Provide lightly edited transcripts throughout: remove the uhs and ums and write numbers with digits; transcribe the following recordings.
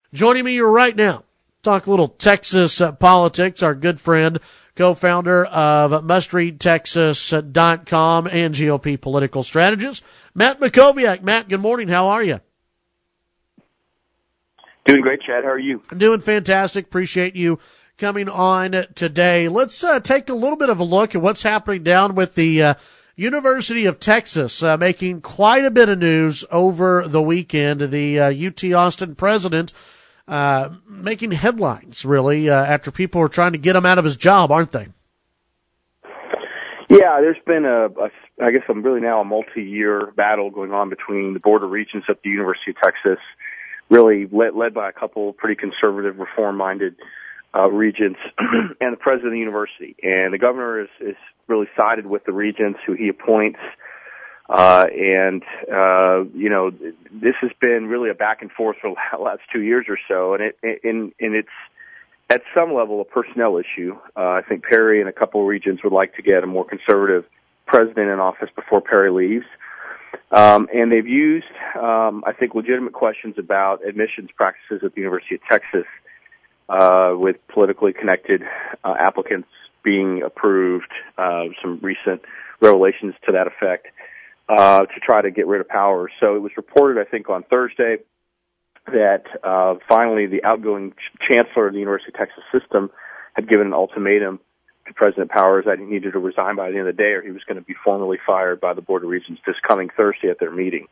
Joining me right now, talk a little Texas politics, our good friend, co-founder of MustReadTexas.com and GOP political strategist, Matt Mackowiak. Matt, good morning. How are you? Doing great, Chad. How are you? I'm doing fantastic. Appreciate you coming on today. Let's take a little bit of a look at what's happening down with the University of Texas, making quite a bit of news over the weekend. The UT Austin president making headlines, really, after people are trying to get him out of his job, aren't they? Yeah, there's been I guess really now a multi-year battle going on between the Board of Regents at the University of Texas, really led by a couple pretty conservative, reform-minded regents, and the president of the university. And the governor is really sided with the regents who he appoints. This has been really a back and forth for the last 2 years or so, and it's at some level a personnel issue. I think Perry and a couple of regents would like to get a more conservative president in office before Perry leaves. And they've used, I think, legitimate questions about admissions practices at the University of Texas, with politically connected applicants being approved, some recent revelations to that effect, to try to get rid of Powers. So it was reported, I think, on Thursday that finally the outgoing chancellor of the University of Texas system had given an ultimatum to President Powers that he needed to resign by the end of the day or he was going to be formally fired by the Board of Regents this coming Thursday at their meeting.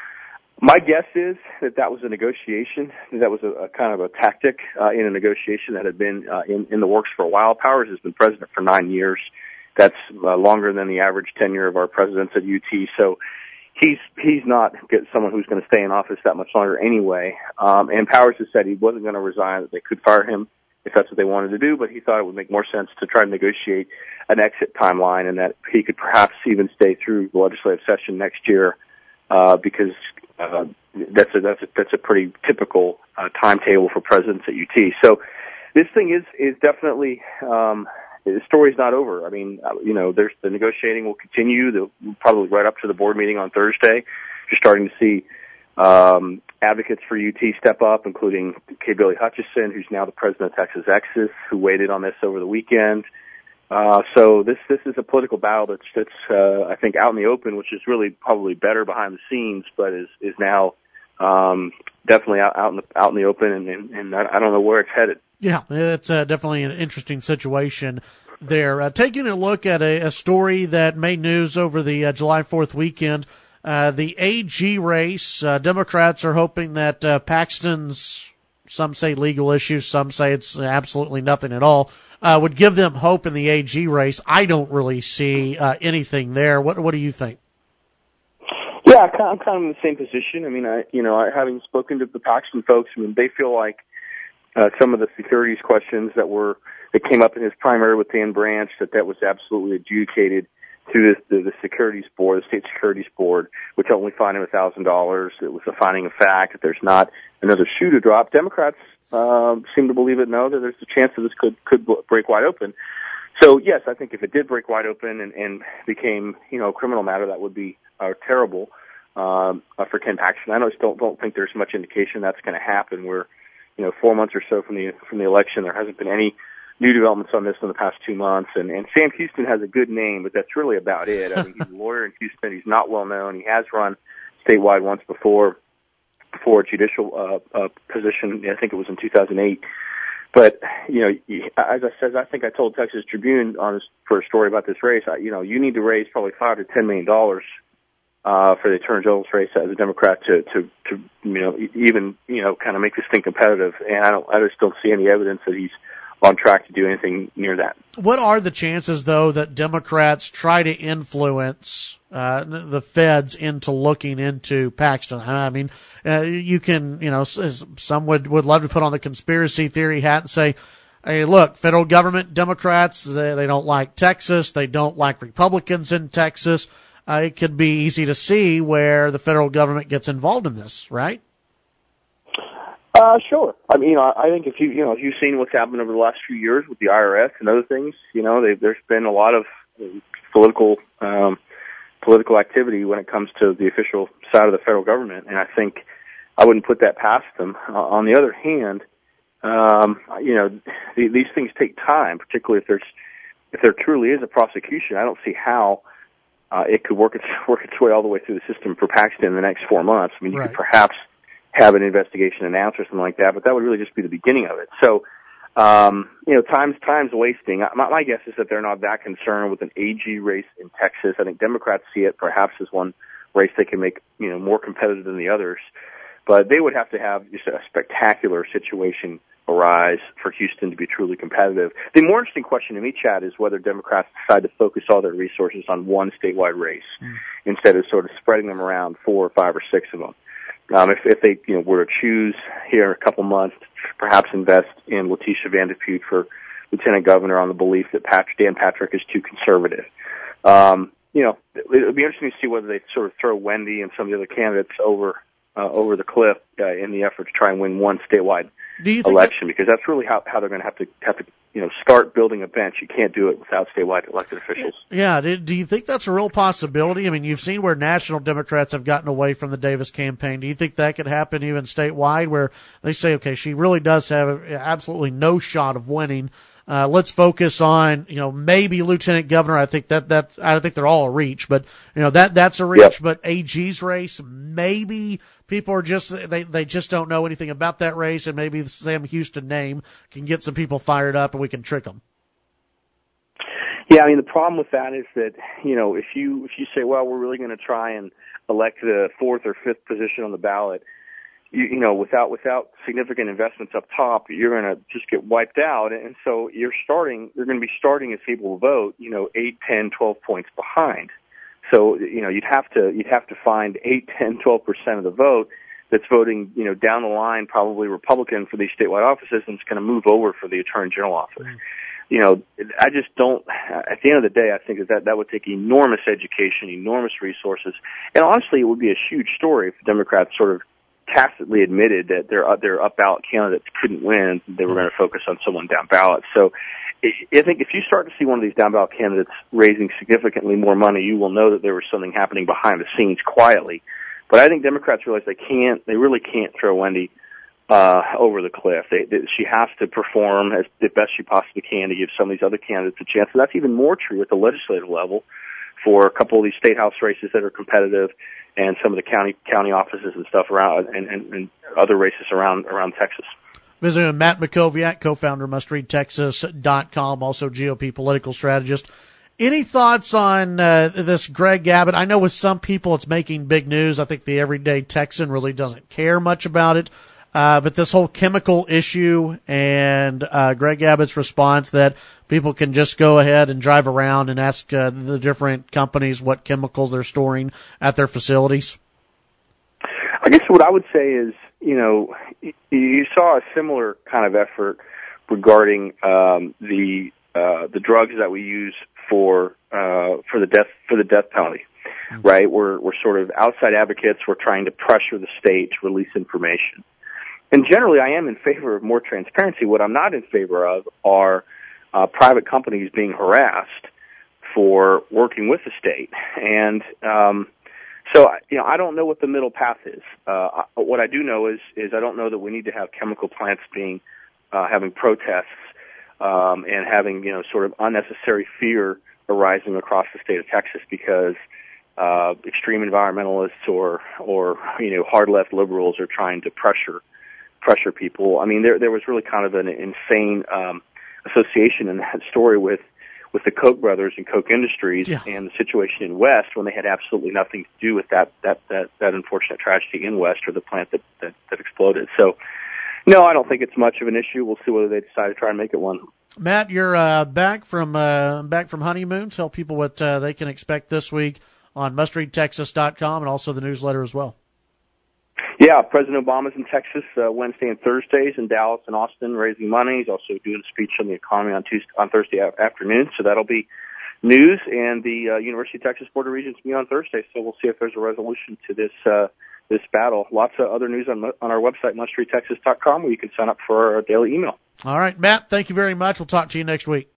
My guess is that was a negotiation, that was a kind of a tactic in a negotiation that had been in the works for a while. Powers has been president for 9 years. That's longer than the average tenure of our presidents at UT. So he's not someone who's going to stay in office that much longer anyway. And Powers has said he wasn't going to resign, that they could fire him if that's what they wanted to do, but he thought it would make more sense to try to negotiate an exit timeline and that he could perhaps even stay through the legislative session next year, because that's a pretty typical timetable for presidents at UT. So this thing is definitely the story's not over. I mean, there's the negotiating will continue. Probably right up to the board meeting on Thursday. You're starting to see advocates for UT step up, including K. Billy Hutchison, who's now the president of Texas Exis, who waited on this over the weekend. So this is a political battle that's I think out in the open, which is really probably better behind the scenes, but is now definitely out in the open, and I don't know where it's headed. Yeah, it's definitely an interesting situation there. Taking a look at a story that made news over the July 4th weekend, the AG race. Democrats are hoping that Paxton's, some say legal issues, some say it's absolutely nothing at all, would give them hope in the AG race. I don't really see anything there. What do you think? Yeah, I'm kind of in the same position. I mean, having spoken to the Paxton folks, I mean, they feel like some of the securities questions that came up in his primary with Dan Branch, that was absolutely adjudicated through the securities board, the state securities board, which only fined him $1,000. It was a finding of fact that there's not another shoe to drop. Democrats seem to believe it. No, that there's a chance that this could break wide open. So yes, I think if it did break wide open and became a criminal matter, that would be terrible for Ken Paxton. I just don't think there's much indication that's going to happen. We're 4 months or so from the election. There hasn't been any new developments on this in the past 2 months. And Sam Houston has a good name, but that's really about it. I mean, he's a lawyer in Houston. He's not well known. He has run statewide once before for a judicial position. I think it was in 2008. But, as I said, I think I told Texas Tribune for a story about this race, you need to raise probably $5 to $10 million for the Attorney General's race as a Democrat to even kind of make this thing competitive. And I just don't see any evidence that he's on track to do anything near that. What are the chances, though, that Democrats try to influence the feds into looking into Paxton? I mean, you can, some would love to put on the conspiracy theory hat and say, hey, look, federal government Democrats, they don't like Texas. They don't like Republicans in Texas. It could be easy to see where the federal government gets involved in this, right? Sure. I mean, I think if you've seen what's happened over the last few years with the IRS and other things, there's been a lot of political activity when it comes to the official side of the federal government. And I think I wouldn't put that past them. On the other hand, these things take time, particularly if there truly is a prosecution. I don't see how it could work its way all the way through the system for Paxton in the next 4 months. I mean, you right. could perhaps have an investigation announced or something like that, but that would really just be the beginning of it. So, time's wasting. My guess is that they're not that concerned with an AG race in Texas. I think Democrats see it perhaps as one race they can make, more competitive than the others. But they would have to have just a spectacular situation arise for Houston to be truly competitive. The more interesting question to me, Chad, is whether Democrats decide to focus all their resources on one statewide race instead of sort of spreading them around 4 or 5 or 6 of them. If they were to choose here in a couple months to perhaps invest in Letitia Van de Putte for lieutenant governor on the belief that Dan Patrick is too conservative. It'll be interesting to see whether they sort of throw Wendy and some of the other candidates over the cliff in the effort to try and win one statewide election, because that's really how they're going to have to start building a bench. You can't do it without statewide elected officials. Yeah. Do you think that's a real possibility? I mean, you've seen where national Democrats have gotten away from the Davis campaign. Do you think that could happen even statewide, where they say, okay, she really does have absolutely no shot of winning. Let's focus on, maybe lieutenant governor. I think I think they're all a reach, but that's a reach. Yep. But AG's race, maybe people are just they just don't know anything about that race, and maybe the Sam Houston name can get some people fired up, and we can trick them. Yeah, I mean, the problem with that is that if you say, well, we're really going to try and elect the 4th or 5th position on the ballot, without significant investments up top, you're going to just get wiped out. And so you're going to be starting as people vote, 8, 10, 12 points behind. So, you'd have to find 8, 10, 12% of the vote that's voting, down the line, probably Republican for these statewide offices, and it's going to move over for the Attorney General office. I just don't, at the end of the day, I think that would take enormous education, enormous resources. And honestly, it would be a huge story if the Democrats sort of tacitly admitted that their up ballot candidates couldn't win. They were going to focus on someone down ballot. So I think if you start to see one of these down ballot candidates raising significantly more money, you will know that there was something happening behind the scenes quietly. But I think Democrats realize they really can't throw Wendy over the cliff. She has to perform as the best she possibly can to give some of these other candidates a chance. And that's even more true at the legislative level for a couple of these state house races that are competitive, and some of the county offices and stuff around, and other races around Texas. Visiting with Matt Mackowiak, co-founder, MustReadTexas.com, also GOP political strategist. Any thoughts on this Greg Abbott? I know with some people it's making big news. I think the everyday Texan really doesn't care much about it. But this whole chemical issue and Greg Abbott's response that people can just go ahead and drive around and ask the different companies what chemicals they're storing at their facilities. I guess what I would say is, you saw a similar kind of effort regarding the drugs that we use for the death penalty. Mm-hmm. Right? We're sort of outside advocates. We're trying to pressure the state to release information. And generally, I am in favor of more transparency. What I'm not in favor of are private companies being harassed for working with the state. And so, I don't know what the middle path is. What I do know is I don't know that we need to have chemical plants having protests and having sort of unnecessary fear arising across the state of Texas because extreme environmentalists or hard left liberals are trying to pressure people. I mean, there was really kind of an insane association in that story with the Koch brothers and Koch Industries and the situation in West when they had absolutely nothing to do with that unfortunate tragedy in West, or the plant that exploded. So, no, I don't think it's much of an issue. We'll see whether they decide to try and make it one. Matt, you're back from honeymoon. Tell people what they can expect this week on MustReadTexas.com and also the newsletter as well. Yeah, President Obama's in Texas Wednesday and Thursdays, in Dallas and Austin, raising money. He's also doing a speech on the economy on Thursday afternoon, so that'll be news. And the University of Texas Board of Regents meet on Thursday, so we'll see if there's a resolution to this battle. Lots of other news on our website, MustReadTexas.com, where you can sign up for our daily email. All right, Matt, thank you very much. We'll talk to you next week.